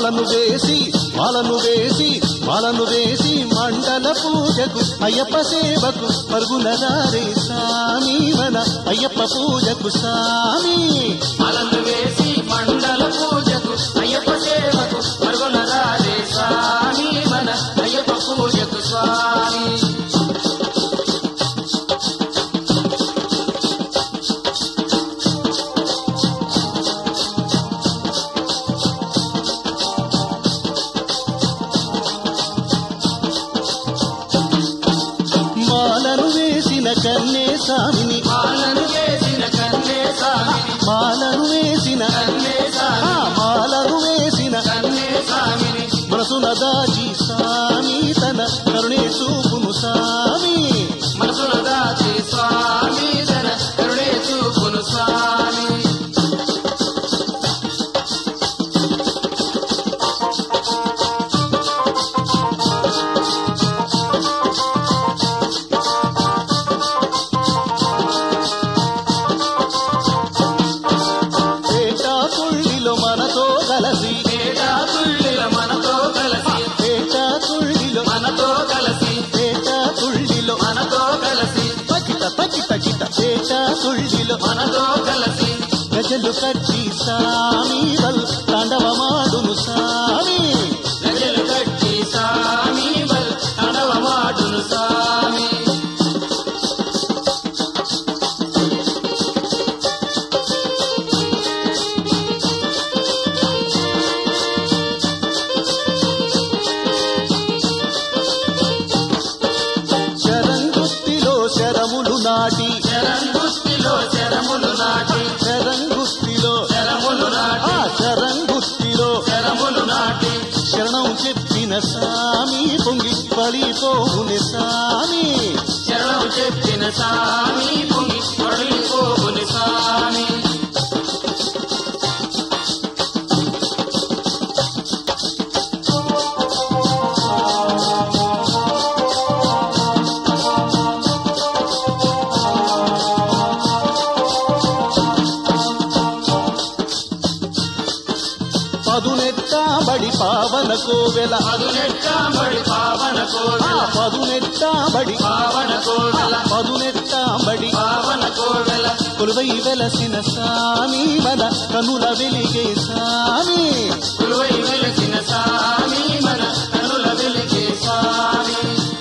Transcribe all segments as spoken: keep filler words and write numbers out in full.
మాలను వేసి మాలను వేసి మాలను వేసి మండల పూజకు అయ్యప్ప సేవకు పరుగునరారే సామి మన అయ్యప్ప పూజకు సామి మాలను వేసి మండల పూజకు అయ్యప్ప సేవకు పరుగునరారే సామి మన అయ్యప్ప పూజకు స్వామి మాలను వేసిన కన్నే సామిని మాలను వేసిన కన్నే సామిని మాలను వేసిన కన్నే ఆ సామిని మాలను వేసిన కన్నే సామిని మనసున దాచి సామి తన కరుణే చూపును సామి మనసున దాచి స్వామి తన కరుణే చూపును స్వామి పేట తుళ్ళిలో మనతో కలసి పేట తుళ్ళిల మనతో కలిసి పేట తుళ్ళిలో మనతో కలిసి పేట తుళ్ళిలో మనతో కలిసి పకిట పకిట కిట పేట తుళ్ళిలో మనతో కలిసి గజలు కట్టి సామి వల్ తాండవమాడును సామి గజలు కట్టి సామి బల్ తడవమాడును సామి శరంగుస్తిలో శరములు నాటి శరంగుస్తిలో శరములు నాటి శరంగుస్తిలో శరములు నాటి ఆ శరంగుస్తిలో శరములు నాటి శరణం చెప్పిన సామి పొంగి పడిపోవుని సామి శరణం చెప్పిన సామి పొంగి పడిపోవుని సామి పదునెట్టాబడి పావన కోవెల పదునెట్టాబడి పావన ఆ కోవెల పదునెట్టాబడి పావన కోవెల పదునెట్టాబడి పావన కోవెల కొలువై వెలసిన సామి మన కనుల వెలిగే సామి కొలువై వెలసిన సామి మన కనుల వెలిగే సామి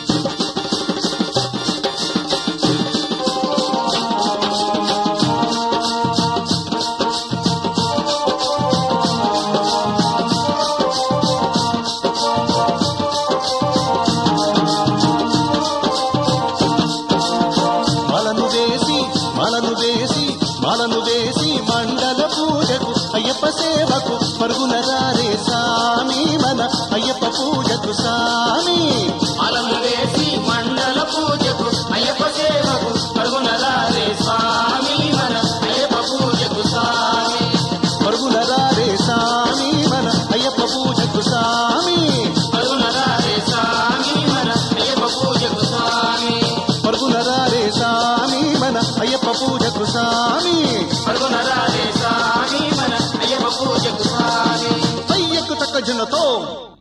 మాలను వేసి మాలను వేసి మాలను వేసి మండల పూజకు అయ్యప్ప సేవకు పరుగునరారే సామి మన అయ్యప్ప పూజకు సామి మాలను వేసి మండల పూజకు అయ్యప్ప సేవకు పరుగునరారే స్వామి మన అయ్యప్ప పూజకు స్వామి పరుగునరారే సామి మన అయ్యప్ప పూజకు సామి పరుగునరారే స్వామి మన అయ్యప్ప పూజకు స్వామి పరుగునరారే సామి మన అయ్యప్ప పూజకు సామి పరుగునరారే స్వామి మన అయ్యప్ప పూజకు స్వామి అయ్యకు తక్క జనతో